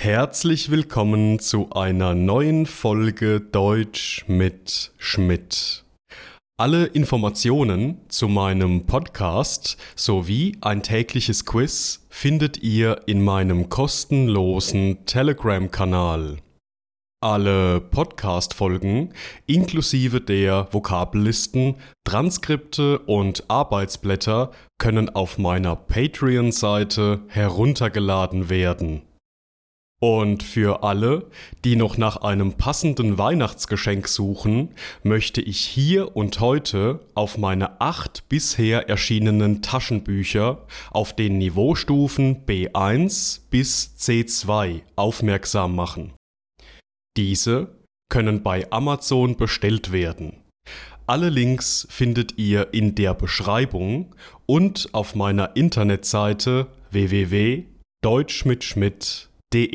Herzlich willkommen zu einer neuen Folge Deutsch mit Schmidt. Alle Informationen zu meinem Podcast sowie ein tägliches Quiz findet ihr in meinem kostenlosen Telegram-Kanal. Alle Podcast-Folgen inklusive der Vokabellisten, Transkripte und Arbeitsblätter können auf meiner Patreon-Seite heruntergeladen werden. Und für alle, die noch nach einem passenden Weihnachtsgeschenk suchen, möchte ich hier und heute auf meine 8 bisher erschienenen Taschenbücher auf den Niveaustufen B1 bis C2 aufmerksam machen. Diese können bei Amazon bestellt werden. Alle Links findet ihr in der Beschreibung und auf meiner Internetseite www.deutschmitschmidt.de.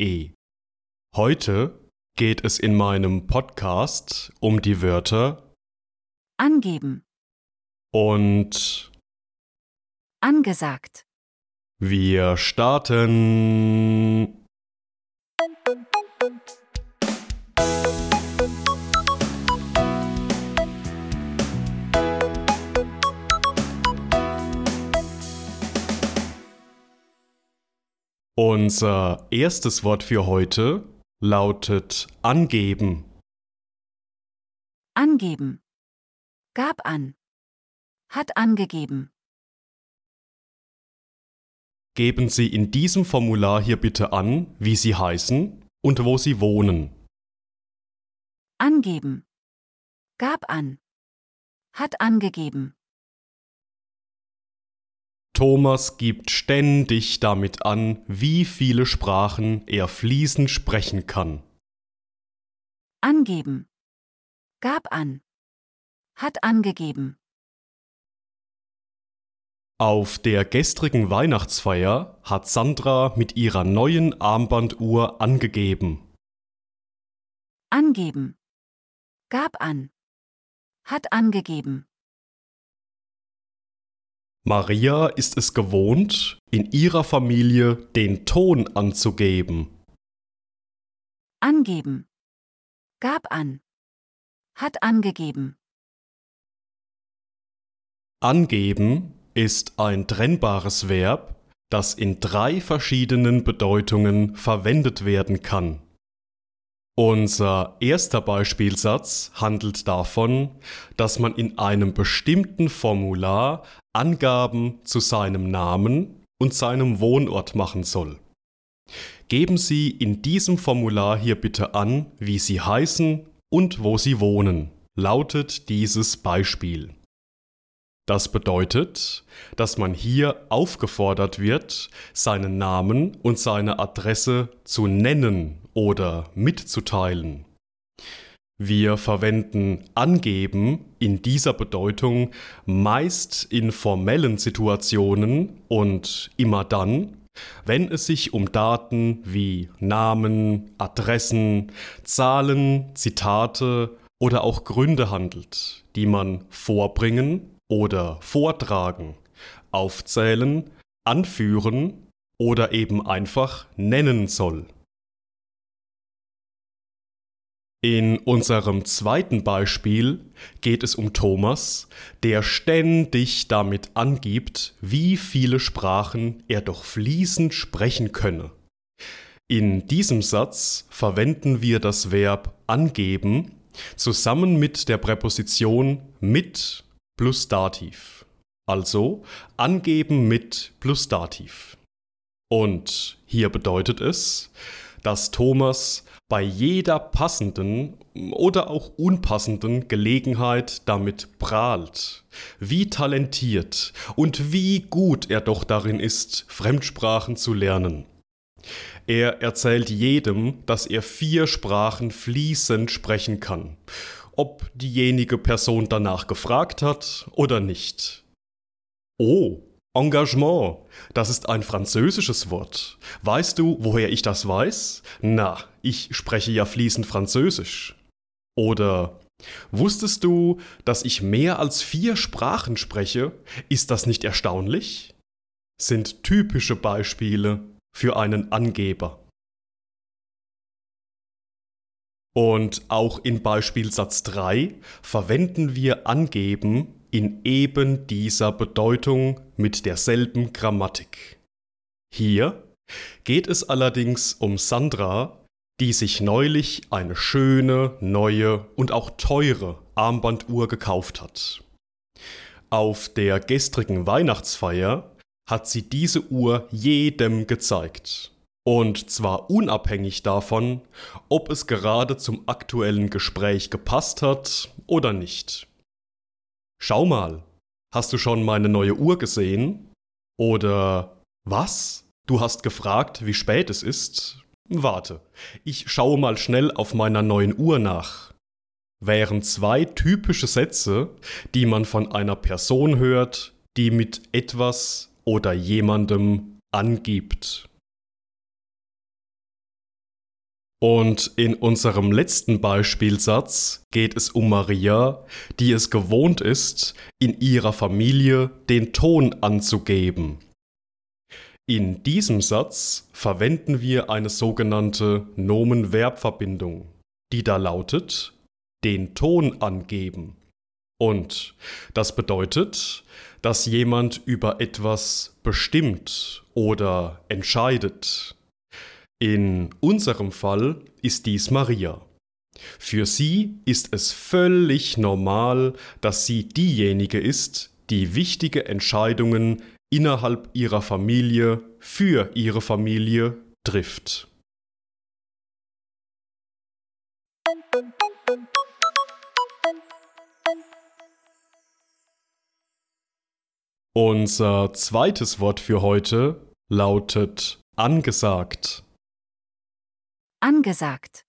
Heute geht es in meinem Podcast um die Wörter angeben und angesagt. wir starten. Unser erstes Wort für heute lautet angeben. Angeben. Gab an. Hat angegeben. Geben Sie in diesem Formular hier bitte an, wie Sie heißen und wo Sie wohnen. Angeben. Gab an. Hat angegeben. Thomas gibt ständig damit an, wie viele Sprachen er fließend sprechen kann. Angeben. Gab an. Hat angegeben. Auf der gestrigen Weihnachtsfeier hat Sandra mit ihrer neuen Armbanduhr angegeben. Angeben. Gab an. Hat angegeben. Maria ist es gewohnt, in ihrer Familie den Ton anzugeben. Angeben. Gab an. Hat angegeben. Angeben ist ein trennbares Verb, das in 3 verschiedenen Bedeutungen verwendet werden kann. Unser erster Beispielsatz handelt davon, dass man in einem bestimmten Formular Angaben zu seinem Namen und seinem Wohnort machen soll. Geben Sie in diesem Formular hier bitte an, wie Sie heißen und wo Sie wohnen, lautet dieses Beispiel. Das bedeutet, dass man hier aufgefordert wird, seinen Namen und seine Adresse zu nennen oder mitzuteilen. Wir verwenden angeben in dieser Bedeutung meist in formellen Situationen und immer dann, wenn es sich um Daten wie Namen, Adressen, Zahlen, Zitate oder auch Gründe handelt, die man vorbringen oder vortragen, aufzählen, anführen oder eben einfach nennen soll. In unserem zweiten Beispiel geht es um Thomas, der ständig damit angibt, wie viele Sprachen er doch fließend sprechen könne. In diesem Satz verwenden wir das Verb angeben zusammen mit der Präposition mit plus Dativ. Also angeben mit plus Dativ. Und hier bedeutet es, dass Thomas bei jeder passenden oder auch unpassenden Gelegenheit damit prahlt, wie talentiert und wie gut er doch darin ist, Fremdsprachen zu lernen. Er erzählt jedem, dass er 4 Sprachen fließend sprechen kann, ob diejenige Person danach gefragt hat oder nicht. Oh, Engagement, das ist ein französisches Wort. Weißt du, woher ich das weiß? Na, ich spreche ja fließend Französisch. Oder, wusstest du, dass ich mehr als 4 Sprachen spreche? Ist das nicht erstaunlich? Sind typische Beispiele für einen Angeber. Und auch in Beispielsatz 3 verwenden wir angeben in eben dieser Bedeutung mit derselben Grammatik. Hier geht es allerdings um Sandra, die sich neulich eine schöne, neue und auch teure Armbanduhr gekauft hat. Auf der gestrigen Weihnachtsfeier hat sie diese Uhr jedem gezeigt. Und zwar unabhängig davon, ob es gerade zum aktuellen Gespräch gepasst hat oder nicht. Schau mal, hast du schon meine neue Uhr gesehen? Oder was? Du hast gefragt, wie spät es ist? Warte, ich schaue mal schnell auf meiner neuen Uhr nach. Wären zwei typische Sätze, die man von einer Person hört, die mit etwas oder jemandem angibt. Und in unserem letzten Beispielsatz geht es um Maria, die es gewohnt ist, in ihrer Familie den Ton anzugeben. In diesem Satz verwenden wir eine sogenannte Nomen-Verb-Verbindung, die da lautet, den Ton angeben. Und das bedeutet, dass jemand über etwas bestimmt oder entscheidet. In unserem Fall ist dies Maria. Für sie ist es völlig normal, dass sie diejenige ist, die wichtige Entscheidungen innerhalb ihrer Familie für ihre Familie trifft. Unser zweites Wort für heute lautet angesagt. Angesagt.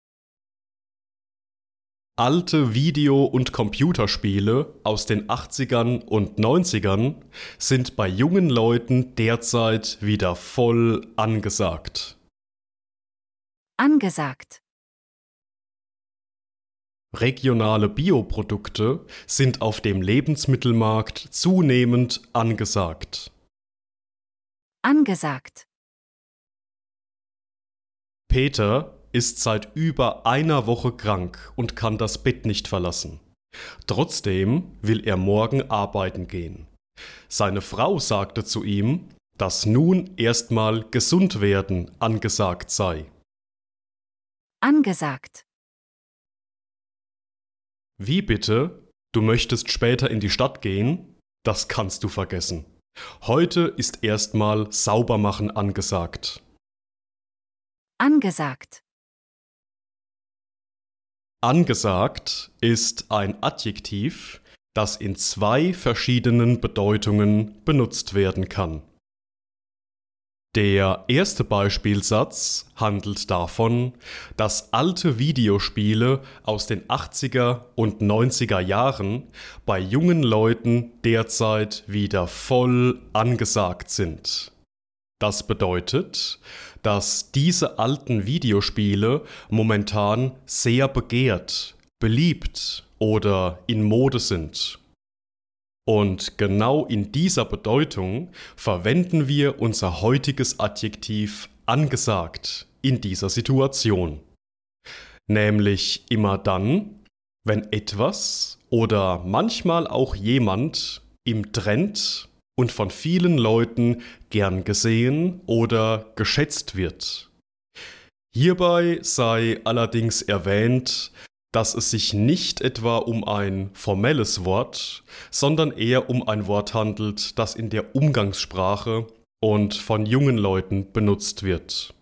Alte Video- und Computerspiele aus den 80ern und 90ern sind bei jungen Leuten derzeit wieder voll angesagt. Angesagt. Regionale Bioprodukte sind auf dem Lebensmittelmarkt zunehmend angesagt. Angesagt. Peter ist seit über einer Woche krank und kann das Bett nicht verlassen. Trotzdem will er morgen arbeiten gehen. Seine Frau sagte zu ihm, dass nun erstmal gesund werden angesagt sei. Angesagt. Wie bitte? Du möchtest später in die Stadt gehen? Das kannst du vergessen. Heute ist erstmal Saubermachen angesagt. Angesagt. Angesagt ist ein Adjektiv, das in zwei verschiedenen Bedeutungen benutzt werden kann. Der erste Beispielsatz handelt davon, dass alte Videospiele aus den 80er und 90er Jahren bei jungen Leuten derzeit wieder voll angesagt sind. Das bedeutet, dass diese alten Videospiele momentan sehr begehrt, beliebt oder in Mode sind. Und genau in dieser Bedeutung verwenden wir unser heutiges Adjektiv angesagt in dieser Situation. Nämlich immer dann, wenn etwas oder manchmal auch jemand im Trend und von vielen Leuten gern gesehen oder geschätzt wird. Hierbei sei allerdings erwähnt, dass es sich nicht etwa um ein formelles Wort, sondern eher um ein Wort handelt, das in der Umgangssprache und von jungen Leuten benutzt wird.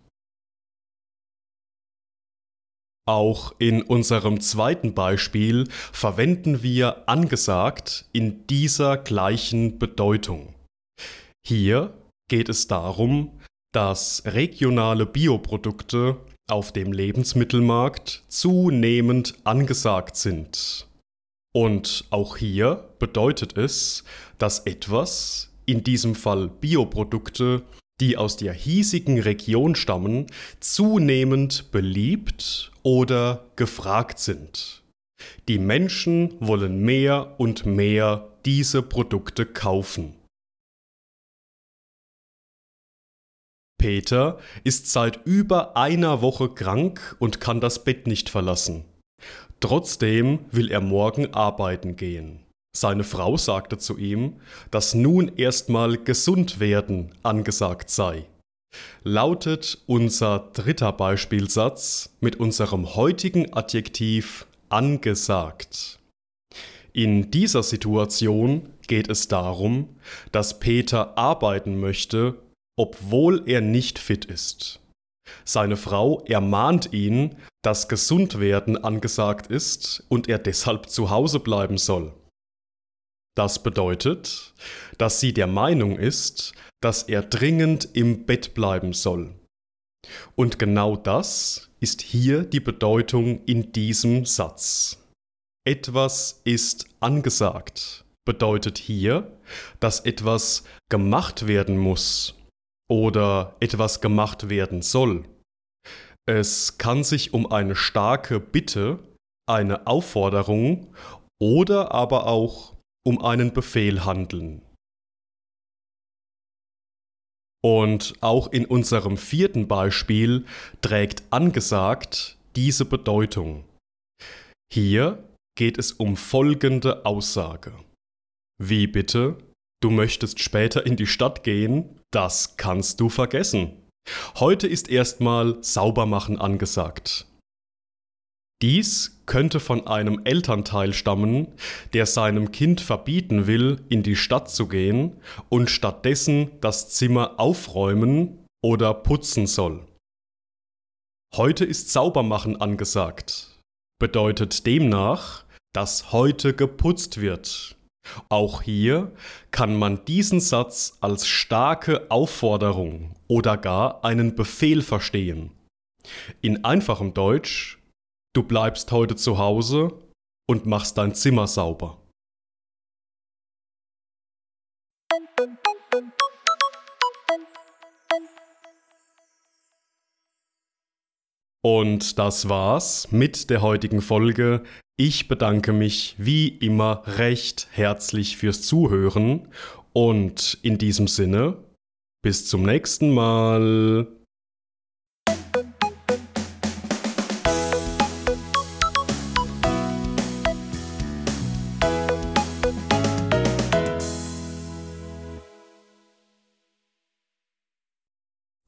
Auch in unserem zweiten Beispiel verwenden wir angesagt in dieser gleichen Bedeutung. Hier geht es darum, dass regionale Bioprodukte auf dem Lebensmittelmarkt zunehmend angesagt sind. Und auch hier bedeutet es, dass etwas, in diesem Fall Bioprodukte, die aus der hiesigen Region stammen, zunehmend beliebt oder gefragt sind. Die Menschen wollen mehr und mehr diese Produkte kaufen. Peter ist seit über einer Woche krank und kann das Bett nicht verlassen. Trotzdem will er morgen arbeiten gehen. Seine Frau sagte zu ihm, dass nun erstmal gesund werden angesagt sei. Lautet unser dritter Beispielsatz mit unserem heutigen Adjektiv angesagt. In dieser Situation geht es darum, dass Peter arbeiten möchte, obwohl er nicht fit ist. Seine Frau ermahnt ihn, dass Gesundwerden angesagt ist und er deshalb zu Hause bleiben soll. Das bedeutet, dass sie der Meinung ist, dass er dringend im Bett bleiben soll. Und genau das ist hier die Bedeutung in diesem Satz. Etwas ist angesagt bedeutet hier, dass etwas gemacht werden muss oder etwas gemacht werden soll. Es kann sich um eine starke Bitte, eine Aufforderung oder aber auch um einen Befehl handeln. Und auch in unserem vierten Beispiel trägt angesagt diese Bedeutung. Hier geht es um folgende Aussage. Wie bitte? Du möchtest später in die Stadt gehen? Das kannst du vergessen. Heute ist erstmal Saubermachen angesagt. Dies könnte von einem Elternteil stammen, der seinem Kind verbieten will, in die Stadt zu gehen und stattdessen das Zimmer aufräumen oder putzen soll. Heute ist Saubermachen angesagt, bedeutet demnach, dass heute geputzt wird. Auch hier kann man diesen Satz als starke Aufforderung oder gar einen Befehl verstehen. In einfachem Deutsch: Du bleibst heute zu Hause und machst dein Zimmer sauber. Und das war's mit der heutigen Folge. Ich bedanke mich wie immer recht herzlich fürs Zuhören und in diesem Sinne, bis zum nächsten Mal.